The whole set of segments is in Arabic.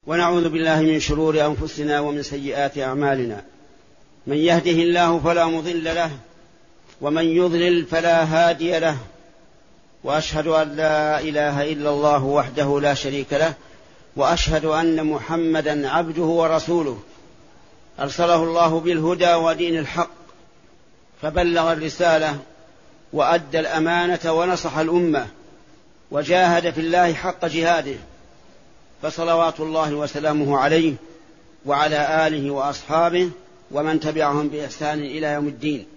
ونعوذ بالله من شرور أنفسنا ومن سيئات أعمالنا. من يهده الله فلا مضل له ومن يضلل فلا هادي له، وأشهد أن لا إله إلا الله وحده لا شريك له، وأشهد أن محمدا عبده ورسوله أرسله الله بالهدى ودين الحق، فبلغ الرسالة وأدى الأمانة ونصح الأمة وجاهد في الله حق جهاده، فصلوات الله وسلامه عليه وعلى آله وأصحابه ومن تبعهم بإحسان إلى يوم الدين.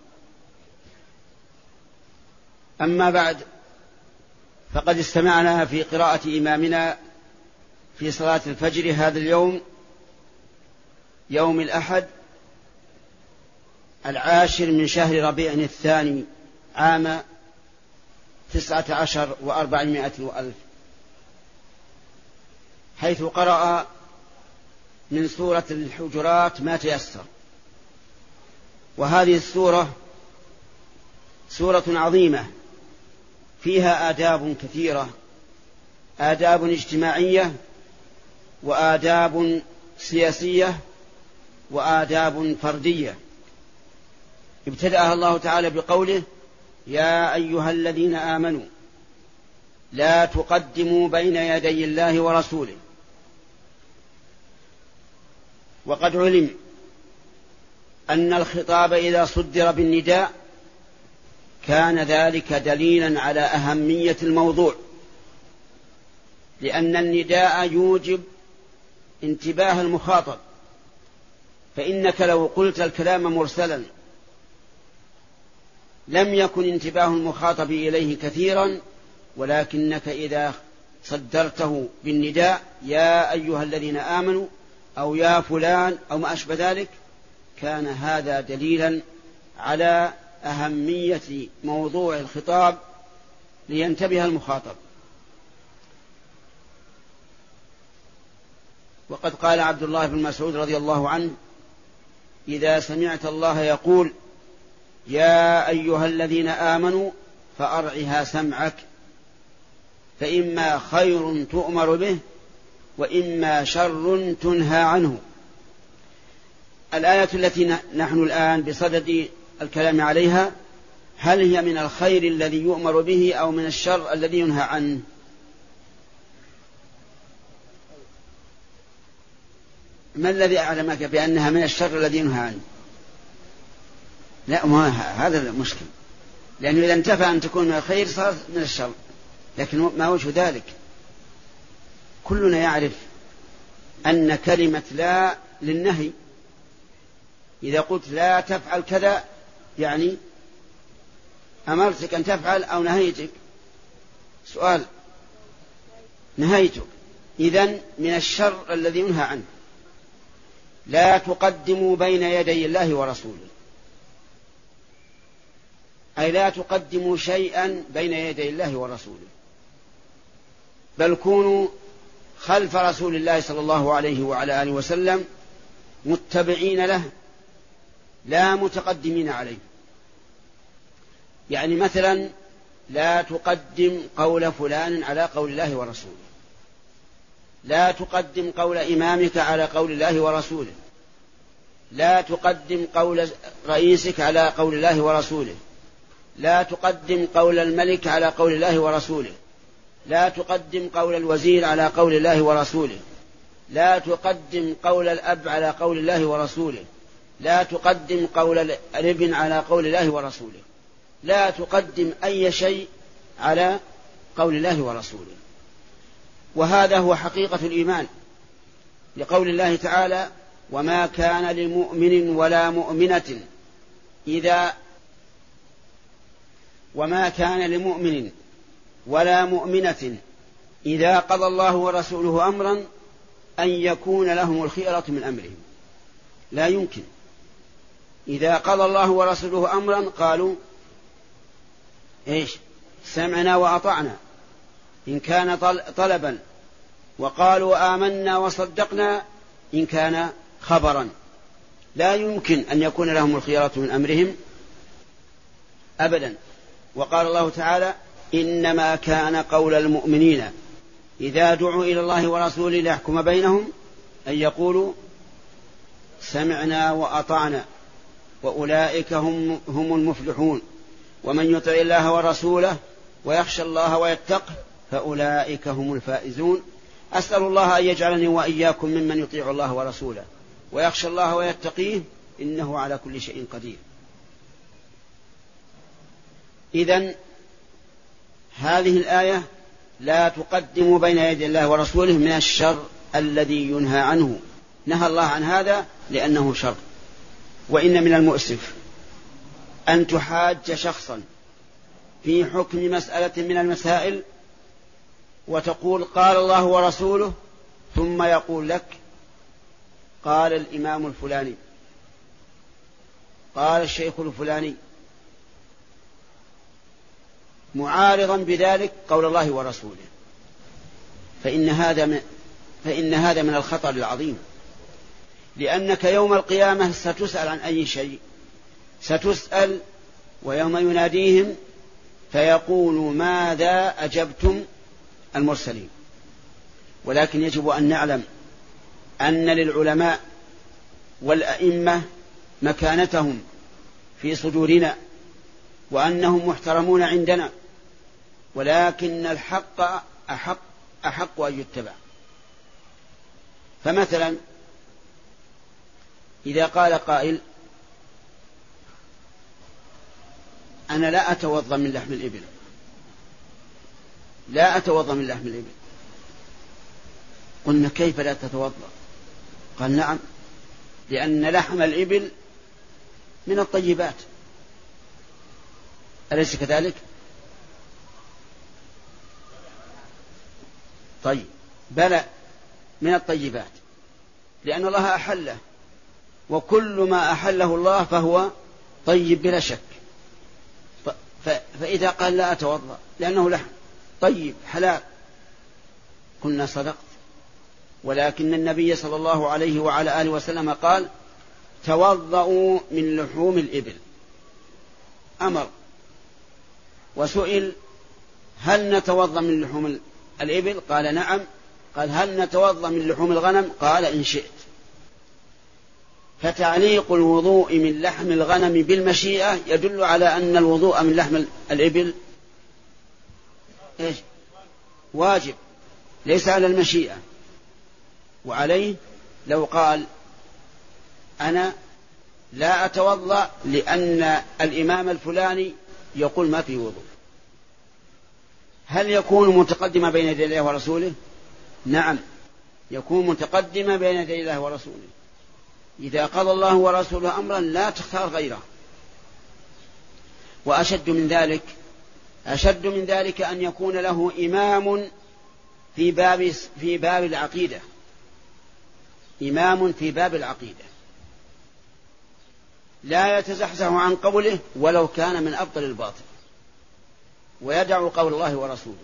أما بعد، فقد استمعنا في قراءة إمامنا في صلاة الفجر هذا اليوم، يوم الأحد 10 من شهر ربيع الثاني عام 19 و400 وألف، حيث قرأ من سورة الحجرات ما تيسر. وهذه السورة سورة عظيمة فيها آداب كثيرة، آداب اجتماعية وآداب سياسية وآداب فردية. ابتدأها الله تعالى بقوله: يا أيها الذين آمنوا لا تقدموا بين يدي الله ورسوله. وقد علم أن الخطاب إذا صدر بالنداء كان ذلك دليلا على أهمية الموضوع، لأن النداء يوجب انتباه المخاطب، فإنك لو قلت الكلام مرسلا لم يكن انتباه المخاطب إليه كثيرا، ولكنك إذا صدرته بالنداء يا أيها الذين آمنوا أو يا فلان أو ما أشبه ذلك، كان هذا دليلا على أهمية موضوع الخطاب لينتبه المخاطب. وقد قال عبد الله بن مسعود رضي الله عنه: إذا سمعت الله يقول يا أيها الذين آمنوا فأرعها سمعك، فإما خير تؤمر به وإما شر تنهى عنه. الآية التي نحن الآن بصدد الكلام عليها، هل هي من الخير الذي يؤمر به أو من الشر الذي ينهى عنه؟ ما الذي أعلمك بأنها من الشر الذي ينهى عنه؟ لا، ما هذا المشكل، لأنه إذا انتفى أن تكون من الخير صار من الشر، لكن ما وجه ذلك؟ كلنا يعرف أن كلمة لا للنهي، إذا قلت لا تفعل كذا يعني أمرتك أن تفعل أو نهيتك. سؤال: نهيتك، إذن من الشر الذي ينهى عنه. لا تقدموا بين يدي الله ورسوله، أي لا تقدموا شيئا بين يدي الله ورسوله، بل كونوا خلف رسول الله صلى الله عليه وعلى آله وسلم متبعين له لا متقدمين عليه. يعني مثلا لا تقدم قول فلان على قول الله ورسوله، لا تقدم قول إمامك على قول الله ورسوله، لا تقدم قول رئيسك على قول الله ورسوله، لا تقدم قول الملك على قول الله ورسوله، لا تقدم قول الوزير على قول الله ورسوله، لا تقدم قول الأب على قول الله ورسوله، لا تقدم قول الابن على قول الله ورسوله، لا تقدم أي شيء على قول الله ورسوله. وهذا هو حقيقة الإيمان، لقول الله تعالى: وما كان لمؤمن ولا مؤمنة إذا قضى الله ورسوله أمرا أن يكون لهم الخيرة من أمرهم. لا يمكن. إذا قضى الله ورسوله أمرا قالوا سمعنا وأطعنا إن كان طلبا، وقالوا آمنا وصدقنا إن كان خبرا. لا يمكن أن يكون لهم الخيرة من أمرهم أبدا. وقال الله تعالى: إنما كان قول المؤمنين إذا دعوا إلى الله ورسوله ليحكم بينهم أن يقولوا سمعنا وأطعنا وأولئك هم المفلحون ومن يطع الله ورسوله ويخشى الله ويتقه فأولئك هم الفائزون. أسأل الله أن يجعلني وإياكم ممن يطيع الله ورسوله ويخشى الله ويتقيه إنه على كل شيء قدير. إذن هذه الآية لا تقدموا بين يدي الله ورسوله من الشر الذي ينهى عنه، نهى الله عن هذا لأنه شر. وإن من المؤسف أن تحاج شخصا في حكم مسألة من المسائل وتقول قال الله ورسوله، ثم يقول لك قال الإمام الفلاني، قال الشيخ الفلاني، معارضا بذلك قول الله ورسوله، فإن هذا من الخطر العظيم، لأنك يوم القيامة ستسأل عن أي شيء، ستسأل ويوم يناديهم فيقول ماذا أجبتم المرسلين. ولكن يجب أن نعلم أن للعلماء والأئمة مكانتهم في صدورنا وأنهم محترمون عندنا، ولكن الحق أحق أن يتبع. فمثلا إذا قال قائل أنا لا أتوضأ من لحم الإبل، لا أتوضأ من لحم الإبل، قلنا كيف لا تتوضأ؟ قال نعم، لأن لحم الإبل من الطيبات، أليس كذلك؟ طيب بلى من الطيبات، لأن الله أحله، وكل ما أحله الله فهو طيب بلا شك. فإذا قال لا أتوضأ لأنه لحم طيب حلال، قلنا صدقت، ولكن النبي صلى الله عليه وعلى آله وسلم قال توضأوا من لحوم الإبل، أمر. وسئل هل نتوضأ من لحوم الإبل؟ قال نعم. قال هل نتوضأ من لحوم الغنم؟ قال إن شئت. فتعليق الوضوء من لحم الغنم بالمشيئة يدل على أن الوضوء من لحم الإبل إيش؟ واجب، ليس على المشيئة. وعليه لو قال أنا لا أتوضأ لأن الإمام الفلاني يقول ما في وضوء، هل يكون متقدما بين يدي الله ورسوله؟ نعم، يكون متقدما بين يدي الله ورسوله. إذا قضى الله ورسوله أمرا لا تختار غيره. وأشد من ذلك أن يكون له إمام في باب العقيدة، إمام في باب العقيدة لا يتزحزح عن قوله ولو كان من أبطل الباطل، ويدع قول الله ورسوله.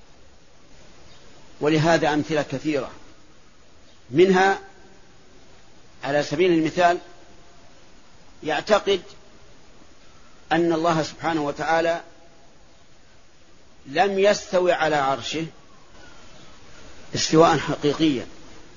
ولهذا أمثلة كثيرة، منها على سبيل المثال يعتقد أن الله سبحانه وتعالى لم يستوي على عرشه استواء حقيقيا،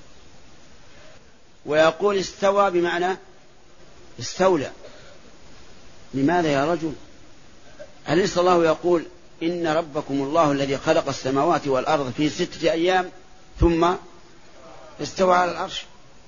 ويقول استوى بمعنى استولى. لماذا يا رجل؟ أليس الله يقول إن ربكم الله الذي خلق السماوات والأرض في 6 أيام ثم استوى على العرش؟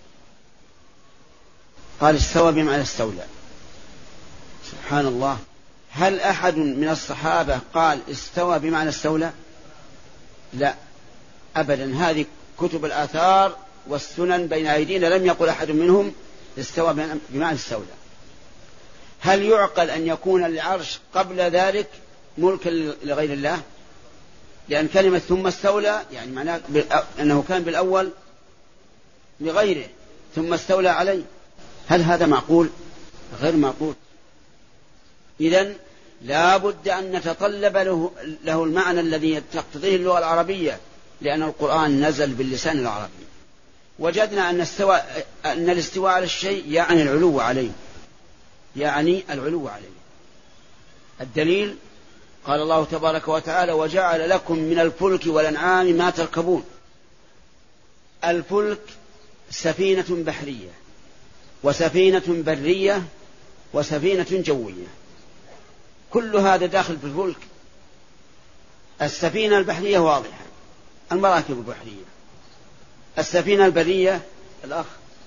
قال استوى بمعنى استولى. سبحان الله، هل أحد من الصحابة قال استوى بمعنى استولى؟ لا أبدا، هذه كتب الآثار والسنن بين أيدينا لم يقل أحد منهم استوى بمعنى استولى. هل يعقل أن يكون العرش قبل ذلك ملكا لغير الله؟ لأن كلمة ثم استولى يعني معناه أنه كان بالأول لغيره ثم استولى عليه. هل هذا معقول؟ غير معقول. إذن لا بد أن نتطلب له المعنى الذي تقتضيه اللغة العربية، لأن القرآن نزل باللسان العربي. وجدنا أن الاستواء على الشيء يعني العلو عليه، يعني العلو عليه. الدليل قال الله تبارك وتعالى: وجعل لكم من الفلك والأنعام ما تركبون. الفلك سفينة بحرية وسفينة برية وسفينة جوية، كل هذا داخل في الفلك. السفينة البحرية واضحة، المراكب البحرية. السفينة البرية الأخ،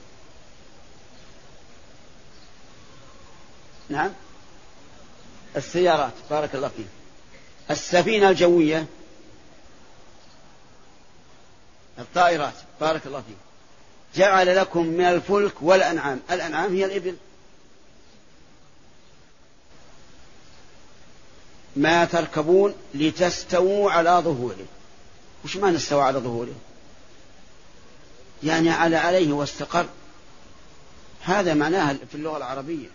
نعم، السيارات، بارك الله فيك. السفينة الجوية الطائرات، بارك الله فيك. جعل لكم من الفلك والأنعام، الأنعام هي الإبل، ما تركبون لتستووا على ظهوره. وش معنى استوى على ظهوره؟ يعني عليه واستقر، هذا معناها في اللغة العربية.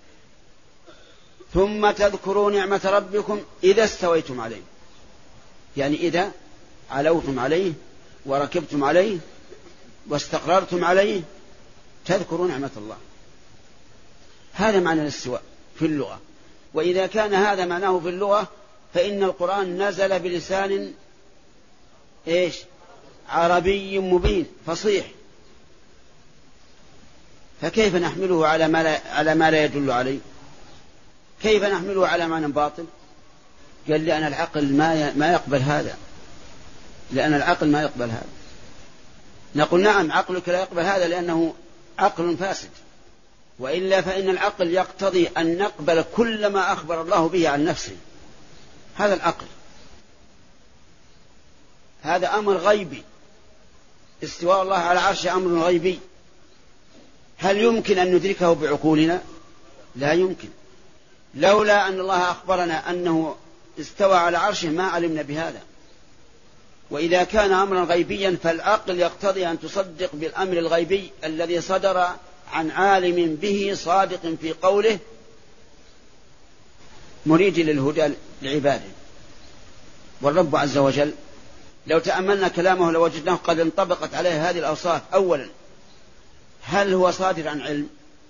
ثم تذكروا نعمة ربكم إذا استويتم عليه، يعني إذا علوتم عليه وركبتم عليه واستقررتم عليه تذكروا نعمة الله. هذا معنى الاستواء في اللغة. وإذا كان هذا معناه في اللغة فإن القرآن نزل بلسان عربي مبين فصيح، فكيف نحمله على ما لا يدل عليه؟ كيف نحمله على معنى باطل؟ قال لأن العقل ما يقبل هذا، لأن العقل ما يقبل هذا. نقول نعم، عقلك لا يقبل هذا لأنه عقل فاسد، وإلا فإن العقل يقتضي أن نقبل كل ما أخبر الله به عن نفسه. هذا العقل، هذا أمر غيبي. استواء الله على عرش أمر غيبي، هل يمكن أن ندركه بعقولنا؟ لا يمكن. لولا أن الله أخبرنا أنه استوى على عرشه ما علمنا بهذا. وإذا كان أمرا غيبيا فالعقل يقتضي أن تصدق بالأمر الغيبي الذي صدر عن عالم به صادق في قوله مريد للهدى لعباده. والرب عز وجل لو تأملنا كلامه لوجدناه قد انطبقت عليه هذه الأوصاف. أولا، هل هو صادر عن علم؟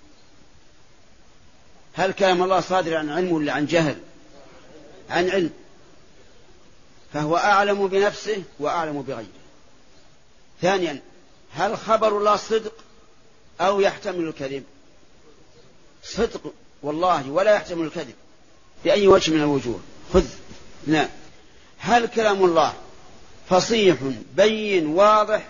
هل كلام الله صادر عن علم ولا عن جهل؟ عن علم، فهو أعلم بنفسه وأعلم بغيره. ثانيا، هل خبر الله صدق أو يحتمل الكذب؟ صدق والله، ولا يحتمل الكذب بأي وجه من الوجوه. خذ لا. هل كلام الله فصيح بين واضح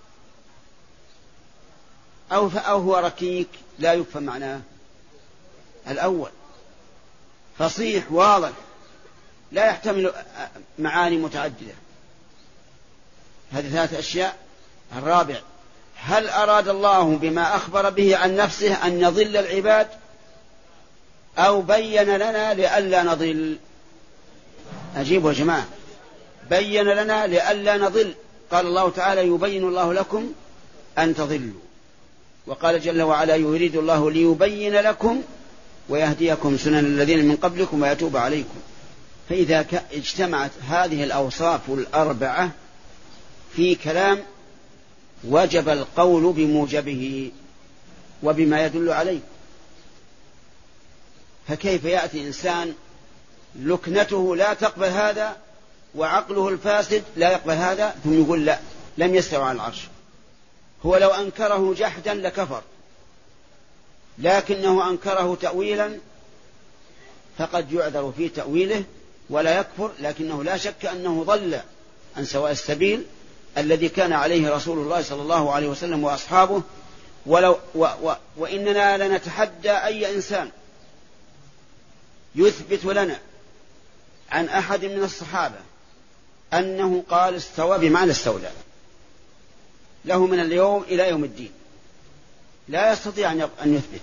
أو هو ركيك لا يفهم معناه؟ الأول فصيح واضح لا يحتمل معاني متعددة. هذه 3 أشياء. الرابع، هل أراد الله بما أخبر به عن نفسه أن يضل العباد أو بين لنا لئلا نضل؟ أجيبوا يا جماعة، بين لنا لئلا نضل. قال الله تعالى: يبين الله لكم أن تضلوا. وقال جل وعلا: يريد الله ليبين لكم ويهديكم سنن الذين من قبلكم ويتوب عليكم. فإذا اجتمعت هذه الأوصاف ال4 في كلام وجب القول بموجبه وبما يدل عليه. فكيف يأتي إنسان لكنته لا تقبل هذا وعقله الفاسد لا يقبل هذا ثم يقول لا، لم يستوى على العرش؟ هو لو أنكره جحدا لكفر، لكنه أنكره تأويلا فقد يعذر في تأويله ولا يكفر، لكنه لا شك أنه ضل عن سواء السبيل الذي كان عليه رسول الله صلى الله عليه وسلم وأصحابه. وإننا لنتحدى أي إنسان يثبت لنا عن أحد من الصحابة أنه قال استوى بمعنى استولى، له من اليوم إلى يوم الدين لا يستطيع أن يثبت.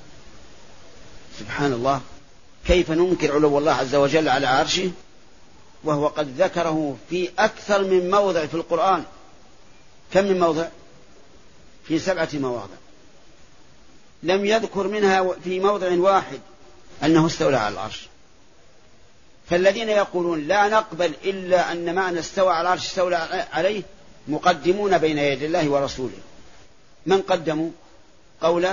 سبحان الله، كيف ننكر علو الله عز وجل على عرشه وهو قد ذكره في أكثر من موضع في القرآن. كم من موضع؟ في 7 مواضع. لم يذكر منها في موضع واحد أنه استولى على العرش. فالذين يقولون لا نقبل إلا أن معنى استوى على العرش استولى عليه مقدمون بين يدي الله ورسوله. من قدموا؟ قول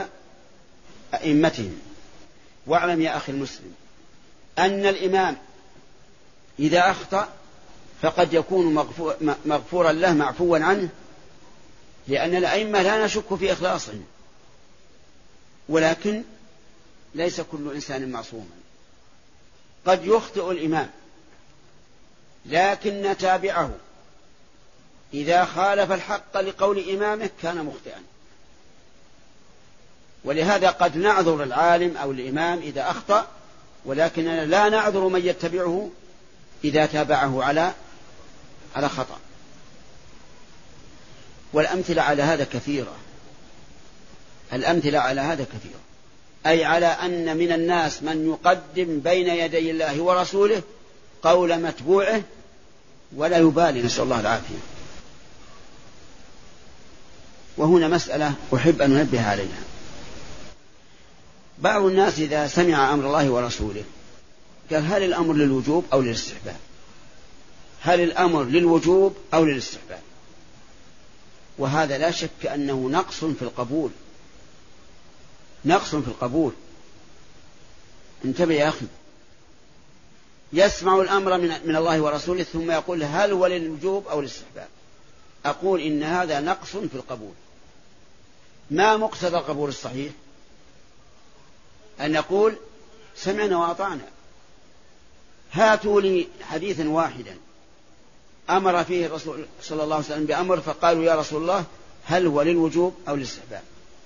أئمتهم. واعلم يا أخي المسلم أن الإمام إذا أخطأ فقد يكون مغفورا له معفوا عنه، لأن الأئمة لا نشك في إخلاصهم، ولكن ليس كل إنسان معصوما، قد يخطئ الإمام، لكن تابعه إذا خالف الحق لقول إمامه كان مخطئا. ولهذا قد نعذر العالم أو الإمام إذا أخطأ، ولكننا لا نعذر من يتبعه إذا تابعه على خطأ. والأمثلة على هذا كثيرة، الأمثلة على هذا كثيرة، أي على أن من الناس من يقدم بين يدي الله ورسوله قول متبوعه ولا يبالي، نسأل الله العافية. وهنا مسألة أحب أن أنبه عليها. بعض الناس إذا سمع أمر الله ورسوله قال هل الأمر للوجوب أو للاستحباب؟ هل الأمر للوجوب أو للاستحباب؟ وهذا لا شك أنه نقص في القبول، نقص في القبول. انتبه يا أخي، يسمع الأمر من الله ورسوله ثم يقول هل هو للوجوب أو للاستحباب؟ أقول إن هذا نقص في القبول. ما مقتضى القبول الصحيح؟ أن نقول سمعنا وأطعنا. هاتوا لي حديثا واحدا أمر فيه الرسول صلى الله عليه وسلم بأمر فقالوا يا رسول الله هل هو للوجوب أو للاستحباب؟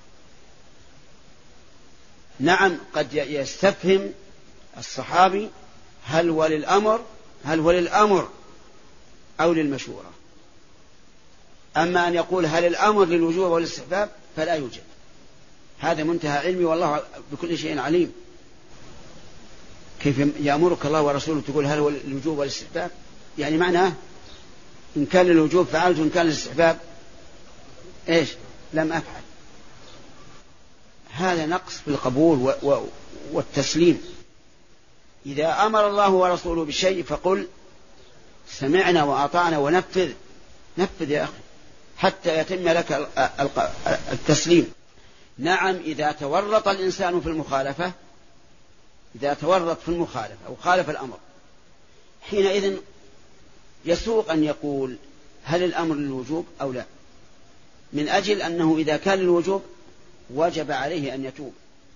نعم، قد يستفهم الصحابي هل هو للأمر أو للمشورة. أما أن يقول هل الأمر للوجوب أو للاستحباب فلا يوجد. هذا منتهى علمي، والله بكل شيء عليم. كيف يأمرك الله ورسوله تقول هل هو للوجوب والاستحباب؟ يعني معناه إن كان للوجوب فعلت وإن كان للاستحباب إيش؟ لم أفعل. هذا نقص في القبول والتسليم. إذا أمر الله ورسوله بشيء فقل سمعنا وأطعنا ونفذ. نفذ يا أخي حتى يتم لك التسليم. نعم، إذا تورط الإنسان في المخالفة، إذا تورط في المخالفة أو خالف الأمر، حينئذ يسوق أن يقول هل الأمر للوجوب أو لا، من أجل أنه إذا كان للوجوب وجب عليه أن يتوب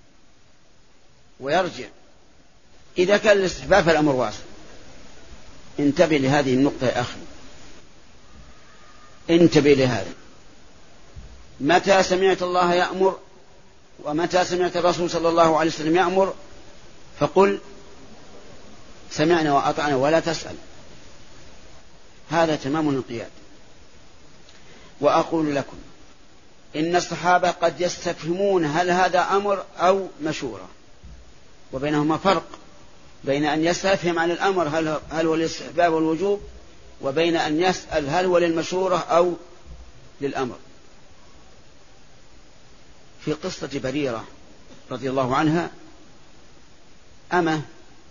ويرجع. إذا كان الاستحباب فالأمر واسع. انتبه لهذه النقطة يا أخي، انتبه لهذا. متى سمعت الله يأمر ومتى سمعت الرسول صلى الله عليه وسلم يأمر فقل سمعنا وأطعنا ولا تسأل. هذا تمام الانقياد. وأقول لكم إن الصحابة قد يستفهمون هل هذا أمر أو مشورة، وبينهما فرق بين أن يستفهم عن الأمر هل هو للاستحباب والوجوب، وبين أن يسأل هل هو للمشورة أو للأمر. في قصة بريرة رضي الله عنها، أمه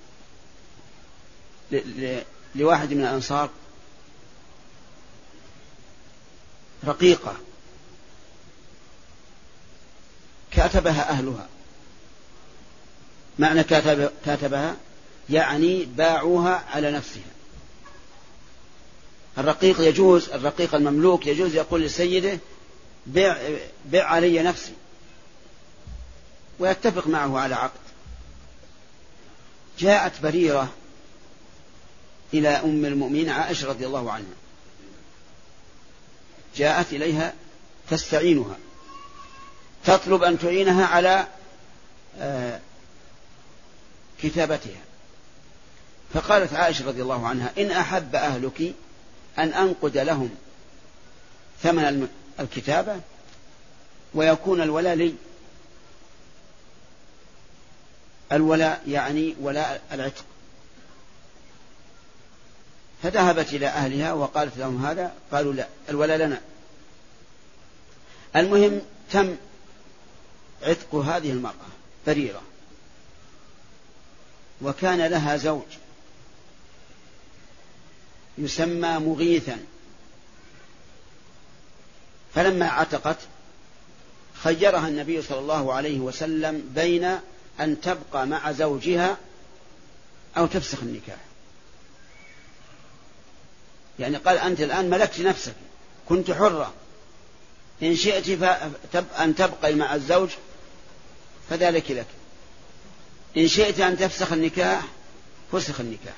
لواحد من الأنصار رقيقة كاتبها أهلها. معنى كاتبها يعني باعوها على نفسها. الرقيق يجوز، الرقيق المملوك يجوز يقول لسيده بع علي نفسي ويتفق معه على عقد. جاءت بريرة إلى أم المؤمنين عائشة رضي الله عنها، جاءت إليها تستعينها، تطلب أن تعينها على كتابتها. فقالت عائشة رضي الله عنها إن أحب أهلك أن أنقد لهم ثمن الكتابة ويكون الولاء لي. الولاء يعني ولاء العتق. فذهبت إلى أهلها وقالت لهم هذا، قالوا لا، الولاء لنا. المهم تم عتق هذه المرأة بريرة، وكان لها زوج يسمى مغيثا. فلما عتقت خيرها النبي صلى الله عليه وسلم بين أن تبقى مع زوجها أو تفسخ النكاح. يعني قال أنت الآن ملكت نفسك، كنت حرة، إن شئت أن تبقي مع الزوج فذلك لك، إن شئت أن تفسخ النكاح فسخ النكاح.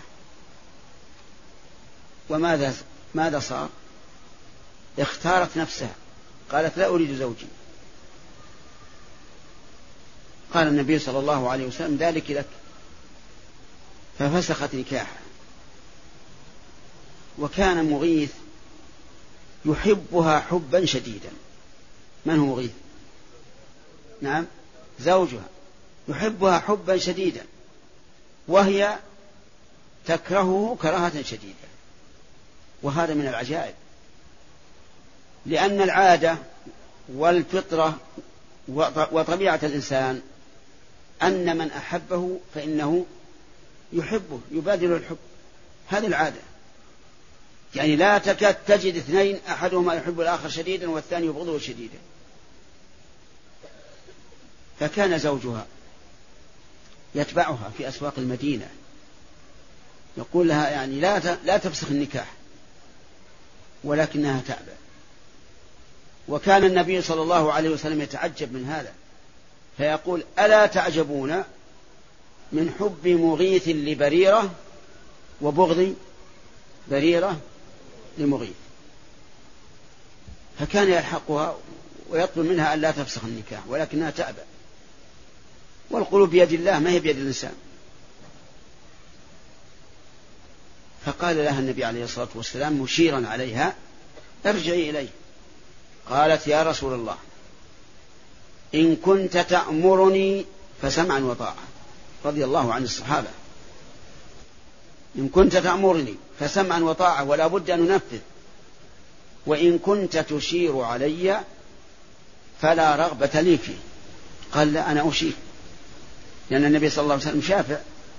ماذا صار؟ اختارت نفسها، قالت لا أريد زوجي. قال النبي صلى الله عليه وسلم ذلك لك، ففسخت نكاحه. وكان مغيث يحبها حبا شديدا. من هو مغيث؟ نعم، زوجها، يحبها حبا شديدا وهي تكرهه كراهة شديدة. وهذا من العجائب، لأن العادة والفطرة وطبيعة الإنسان أن من أحبه فإنه يحبه، يبادل الحب، هذه العادة. يعني لا تكاد تجد اثنين أحدهما يحب الآخر شديدا والثاني يبغضه شديدا. فكان زوجها يتبعها في أسواق المدينة يقول لها يعني لا تفسخ النكاح، ولكنها تأبى. وكان النبي صلى الله عليه وسلم يتعجب من هذا، فيقول ألا تعجبون من حب مغيث لبريرة وبغض بريرة لمغيث. فكان يلحقها ويطلب منها أن لا تفسخ النكاح، ولكنها تأبى. والقلوب بيد الله ما هي بيد الإنسان. فقال لها النبي عليه الصلاة والسلام مشيرا عليها ارجعي إليه. قالت يا رسول الله إن كنت تأمرني فسمعا وطاعة. رضي الله عن الصحابة. إن كنت تأمرني فسمعا وطاعة ولا بد أن ننفذ، وإن كنت تشير علي فلا رغبة لي فيه. قال لا أنا أشير، لأن النبي صلى الله عليه وسلم شافع.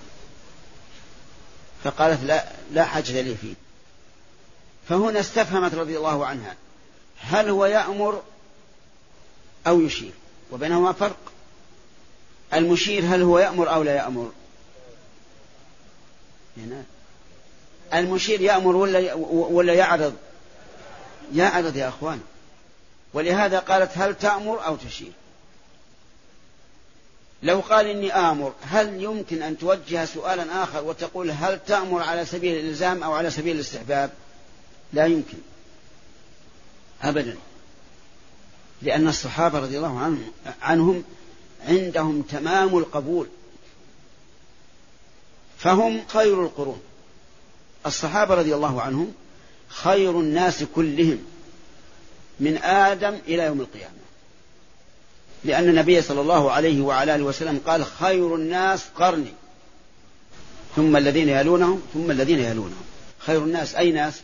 فقالت لا حاجة لي فيه. فهنا استفهمت رضي الله عنها هل هو يأمر أو يشير، وبينهما فرق. المشير هل هو يأمر أو لا يأمر؟ المشير يأمر ولا يعرض؟ يعرض يا أخوان. ولهذا قالت هل تأمر أو تشير. لو قال إني آمر، هل يمكن أن توجه سؤالا آخر وتقول هل تأمر على سبيل الإلزام أو على سبيل الاستحباب؟ لا يمكن أبدا، لأن الصحابة رضي الله عنهم عندهم تمام القبول، فهم خير القرون. الصحابة رضي الله عنهم خير الناس كلهم من آدم إلى يوم القيامة، لأن النبي صلى الله عليه وعلى آله وسلم قال خير الناس قرني ثم الذين يلونهم ثم الذين يلونهم. خير الناس أي ناس؟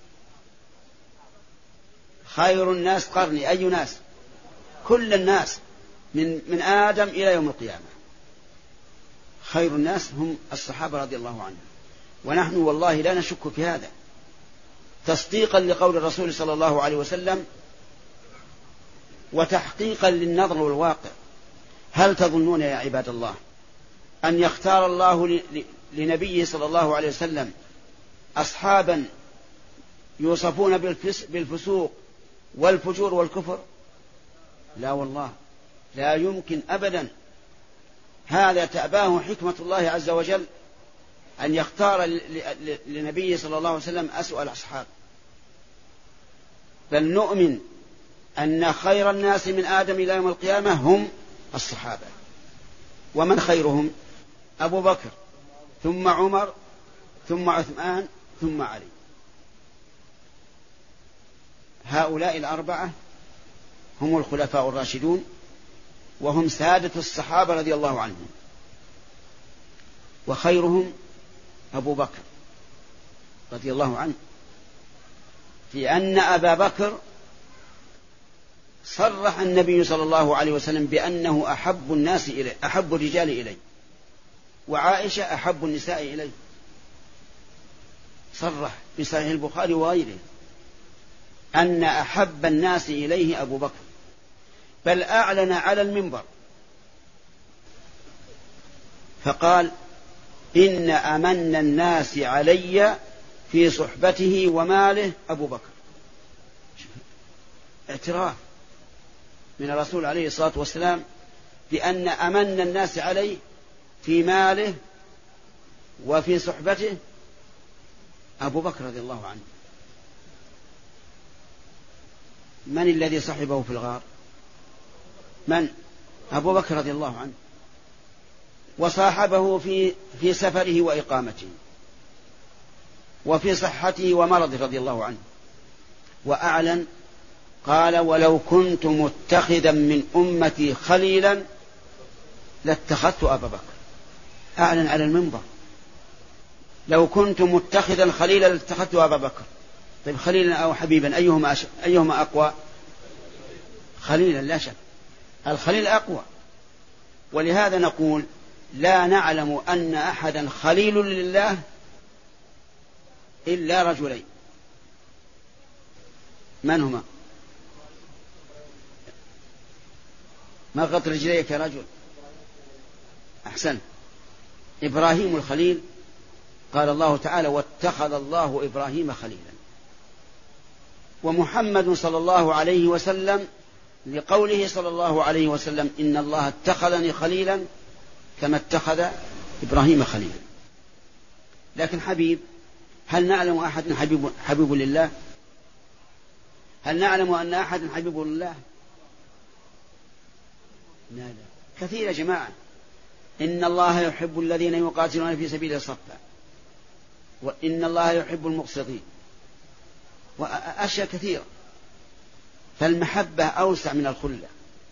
خير الناس قرني، أي ناس؟ كل الناس من آدم إلى يوم القيامة. خير الناس هم الصحابة رضي الله عنهم، ونحن والله لا نشك في هذا، تصديقا لقول الرسول صلى الله عليه وسلم وتحقيقا للنظر والواقع. هل تظنون يا عباد الله أن يختار الله لنبيه صلى الله عليه وسلم أصحابا يوصفون بالفسوق والفجور والكفر؟ لا والله، لا يمكن أبدا. هذا تأباه حكمة الله عز وجل أن يختار لنبيه صلى الله عليه وسلم أسوأ الأصحاب. بل نؤمن أن خير الناس من آدم إلى يوم القيامة هم الصحابة. ومن خيرهم؟ أبو بكر ثم عمر ثم عثمان ثم علي. هؤلاء الأربعة هم الخلفاء الراشدون، وهم سادة الصحابة رضي الله عنهم. وخيرهم أبو بكر رضي الله عنه، في أن أبا بكر صرح النبي صلى الله عليه وسلم بأنه أحب الناس إليه، أحب الرجال إليه، وعائشة أحب النساء إليه. صرح في صحيح البخاري وغيره أن أحب الناس إليه أبو بكر، بل أعلن على المنبر فقال إن أمن الناس علي في صحبته وماله أبو بكر. اعتراف من الرسول عليه الصلاة والسلام بأن أمن الناس عليه في ماله وفي صحبته أبو بكر رضي الله عنه. من الذي صحبه في الغار؟ من؟ أبو بكر رضي الله عنه، وصاحبه في سفره وإقامته وفي صحته ومرضه رضي الله عنه. وأعلن قال: ولو كنت متخذا من أمتي خليلا لاتخذت أبا بكر. أعلن على المنبر: لو كنت متخذا خليلا لاتخذت أبا بكر. طيب خليلا أو حبيبا أيهما أقوى؟ خليلا لا شك، الخليل أقوى. ولهذا نقول: لا نعلم أن أحدا خليل لله إلا رجلين. من هما؟ مغط رجليك يا رجل. أحسن. إبراهيم الخليل، قال الله تعالى: واتخذ الله إبراهيم خليلا. ومحمد صلى الله عليه وسلم لقوله صلى الله عليه وسلم: إن الله اتخذني خليلا كما اتخذ إبراهيم خليلا. لكن حبيب، هل نعلم أحد حبيب لله؟ هل نعلم أن أحد حبيب لله؟ لا. كثير يا جماعة. إن الله يحب الذين يقاتلون في سبيله صفا، وإن الله يحب المقسطين، وأشياء كثيرة. فالمحبة أوسع من الخلة.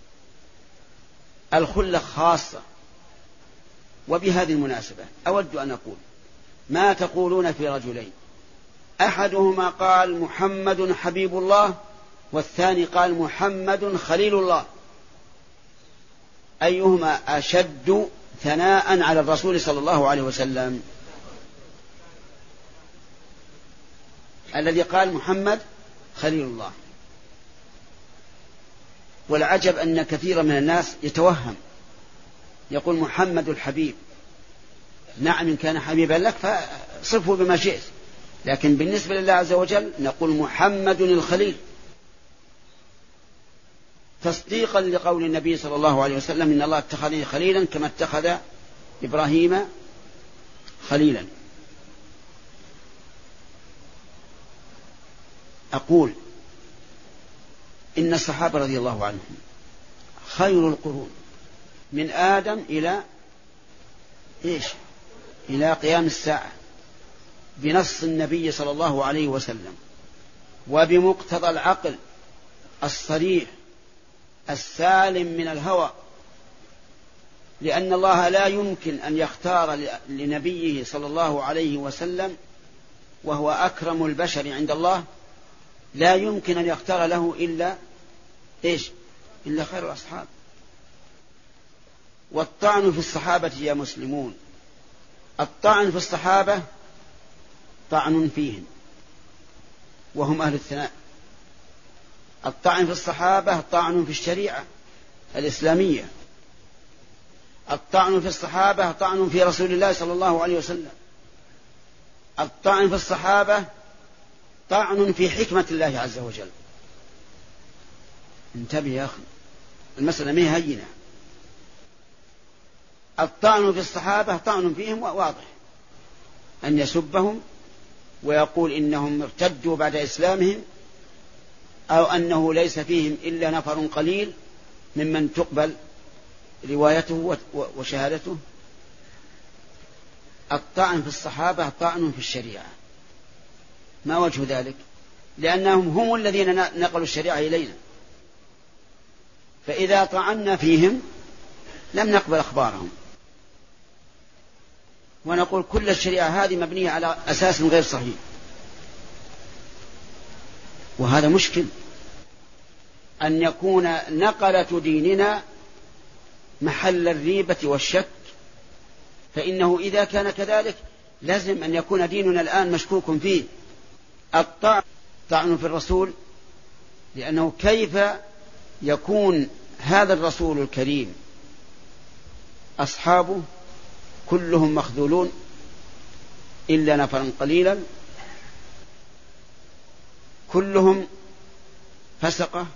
الخلة خاصة. وبهذه المناسبة أود أن أقول: ما تقولون في رجلين أحدهما قال محمد حبيب الله، والثاني قال محمد خليل الله، أيهما أشد ثناء على الرسول صلى الله عليه وسلم؟ الذي قال محمد خليل الله. والعجب أن كثيرا من الناس يتوهم، يقول محمد الحبيب. نعم، إن كان حبيبا لك فصفه بما شئت، لكن بالنسبة لله عز وجل نقول محمد الخليل، تصديقا لقول النبي صلى الله عليه وسلم: إن الله اتخذني خليلا كما اتخذ إبراهيم خليلا. أقول: إن الصحابة رضي الله عنهم خير القرون من آدم إلى قيام الساعة، بنص النبي صلى الله عليه وسلم، وبمقتضى العقل الصريح السالم من الهوى. لأن الله لا يمكن أن يختار لنبيه صلى الله عليه وسلم، وهو أكرم البشر عند الله، لا يمكن أن يختار له إلا خير الأصحاب. والطعن في الصحابة يا مسلمون، الطعن في الصحابة طعن فيهم وهم أهل الثناء. الطعن في الصحابة طعن في الشريعة الإسلامية. الطعن في الصحابة طعن في رسول الله صلى الله عليه وسلم. الطعن في الصحابة طعن في حكمة الله عز وجل. انتبه يا أخي، المسألة ما هي هينة. الطعن في الصحابة طعن فيهم واضح، أن يسبهم ويقول إنهم ارتدوا بعد إسلامهم، أو أنه ليس فيهم إلا نفر قليل ممن تقبل روايته وشهادته. الطعن في الصحابة طعن في الشريعة. ما وجه ذلك؟ لأنهم هم الذين نقلوا الشريعة إلينا، فإذا طعنا فيهم لم نقبل أخبارهم، ونقول كل الشريعة هذه مبنية على أساس غير صحيح. وهذا مشكل، أن يكون نقلة ديننا محل الريبة والشك، فإنه إذا كان كذلك لازم أن يكون ديننا الآن مشكوك فيه. الطعن في الرسول، لأنه كيف يكون هذا الرسول الكريم أصحابه كلهم مخذولون إلا نفرا قليلا كلهم فسقة.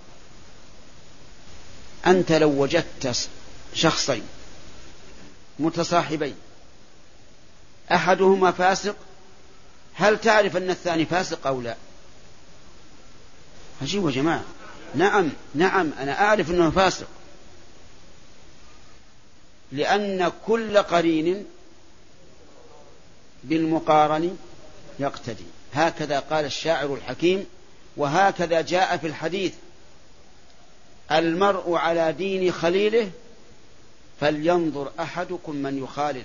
أنت لو وجدت شخصين متصاحبين أحدهما فاسق، هل تعرف أن الثاني فاسق أو لا؟ عجيب يا جماعة. نعم أنا أعرف أنه فاسق، لأن كل قرين بالمقارن يقتدي. هكذا قال الشاعر الحكيم، وهكذا جاء في الحديث: المرء على دين خليله فلينظر أحدكم من يخالل.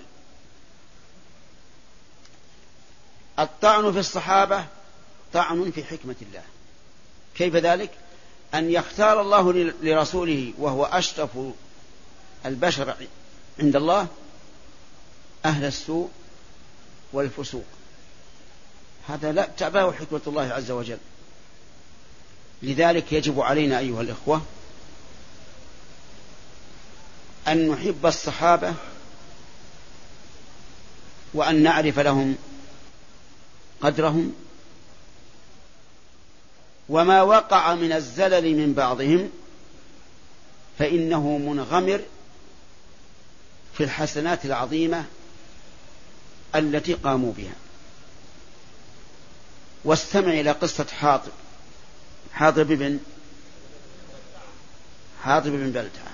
الطعن في الصحابة طعن في حكمة الله. كيف ذلك؟ أن يختار الله لرسوله وهو أشرف البشر عند الله أهل السوء والفسوق، هذا لا تأباه حكمة الله عز وجل. لذلك يجب علينا أيها الإخوة أن نحب الصحابة وأن نعرف لهم قدرهم، وما وقع من الزلل من بعضهم فإنه منغمر في الحسنات العظيمة التي قاموا بها. واستمع إلى قصة حاطب بن بلتعة.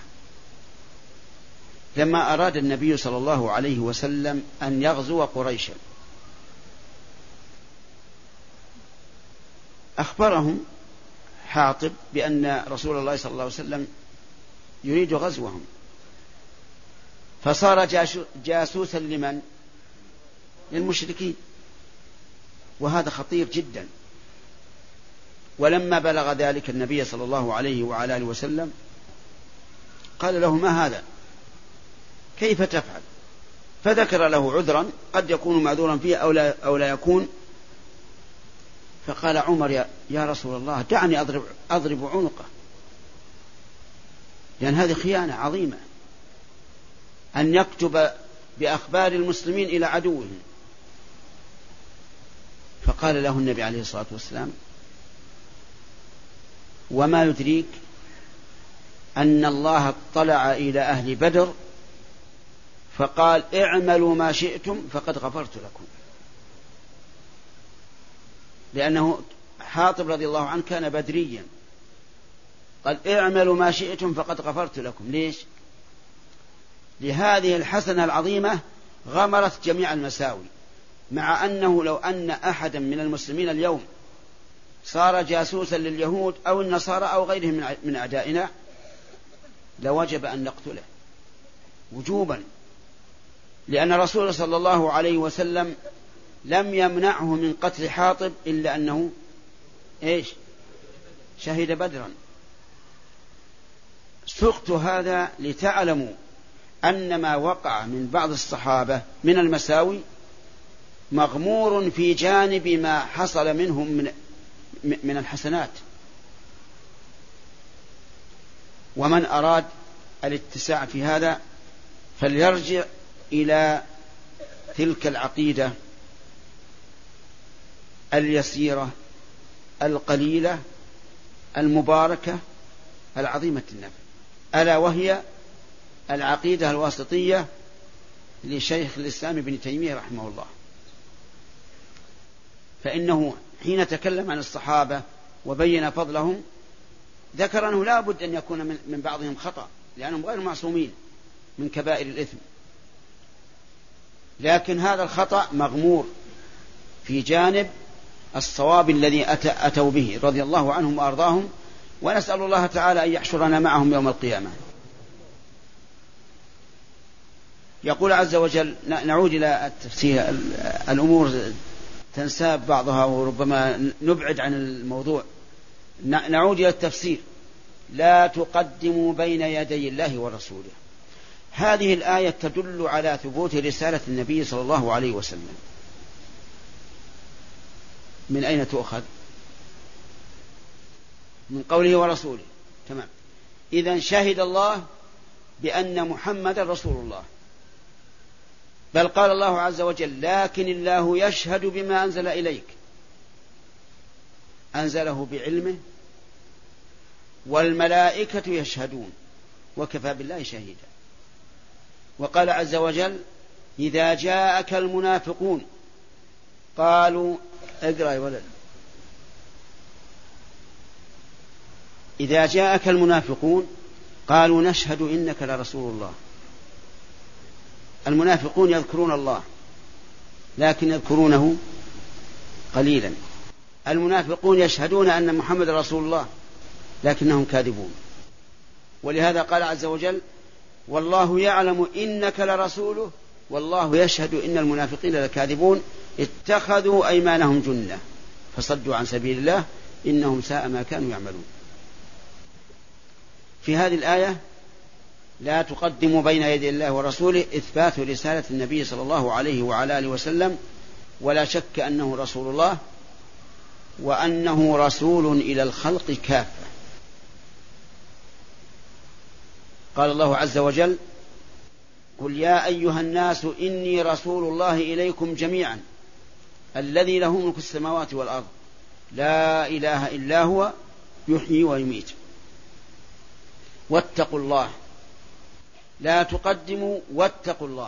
لما أراد النبي صلى الله عليه وسلم أن يغزو قريشا، أخبرهم حاطب بأن رسول الله صلى الله عليه وسلم يريد غزوهم، فصار جاسوسا لمن؟ للمشركين، وهذا خطير جدا. ولما بلغ ذلك النبي صلى الله عليه وعلى آله وسلم قال له: ما هذا؟ كيف تفعل؟ فذكر له عذرا قد يكون معذورا فيه أو لا يكون. فقال عمر: يا رسول الله دعني أضرب عنقه، لأن هذه خيانة عظيمة أن يكتب بأخبار المسلمين إلى عدوهم. فقال له النبي عليه الصلاة والسلام: وما يدريك أن الله اطلع إلى أهل بدر فقال: اعملوا ما شئتم فقد غفرت لكم. لأنه حاطب رضي الله عنه كان بدريا، قال: اعملوا ما شئتم فقد غفرت لكم. ليش؟ لهذه الحسنة العظيمة غمرت جميع المساوي، مع أنه لو أن أحدا من المسلمين اليوم صار جاسوسا لليهود أو النصارى أو غيرهم من أعدائنا لوجب أن نقتله وجوبا، لأن رسول صلى الله عليه وسلم لم يمنعه من قتل حاطب إلا أنه شهد بدرا. سقت هذا لتعلموا أن ما وقع من بعض الصحابة من المساوي مغمور في جانب ما حصل منهم من الحسنات. ومن أراد الاتساع في هذا فليرجع إلى تلك العقيدة اليسيرة القليلة المباركة العظيمة النفع، ألا وهي العقيدة الواسطية لشيخ الإسلام ابن تيمية رحمه الله. فإنه حين تكلم عن الصحابة وبين فضلهم ذكر أنه لا بد أن يكون من بعضهم خطأ، لأنهم غير معصومين من كبائر الإثم، لكن هذا الخطأ مغمور في جانب الصواب الذي أتوا به رضي الله عنهم وأرضاهم، ونسأل الله تعالى أن يحشرنا معهم يوم القيامة. يقول عز وجل، نعود إلى التفسير، الأمور تنساب بعضها وربما نبعد عن الموضوع. نعود إلى التفسير: لا تقدموا بين يدي الله ورسوله. هذه الآية تدل على ثبوت رسالة النبي صلى الله عليه وسلم. من أين تؤخذ؟ من قوله ورسوله. تمام. إذن شهد الله بأن محمد رسول الله، بل قال الله عز وجل: لكن الله يشهد بما أنزل إليك. أنزله بعلمه، والملائكة يشهدون وكفى بالله شهيدا. وقال عز وجل: إذا جاءك المنافقون قالوا، اقرأ يا ولد، إذا جاءك المنافقون قالوا نشهد إنك لرسول الله. المنافقون يذكرون الله لكن يذكرونه قليلا. المنافقون يشهدون أن محمد رسول الله لكنهم كاذبون. ولهذا قال عز وجل: والله يعلم إنك لرسوله والله يشهد إن المنافقين لكاذبون اتخذوا أيمانهم جنة فصدوا عن سبيل الله إنهم ساء ما كانوا يعملون. في هذه الآية لا تقدموا بين يدي الله ورسوله إثبات رسالة النبي صلى الله عليه وعلى آله وسلم، ولا شك أنه رسول الله وأنه رسول إلى الخلق كافة. قال الله عز وجل: قل يا أيها الناس إني رسول الله إليكم جميعا الذي له ملك السماوات والأرض لا إله إلا هو يحيي ويميت واتقوا الله. لا تقدموا واتقوا الله.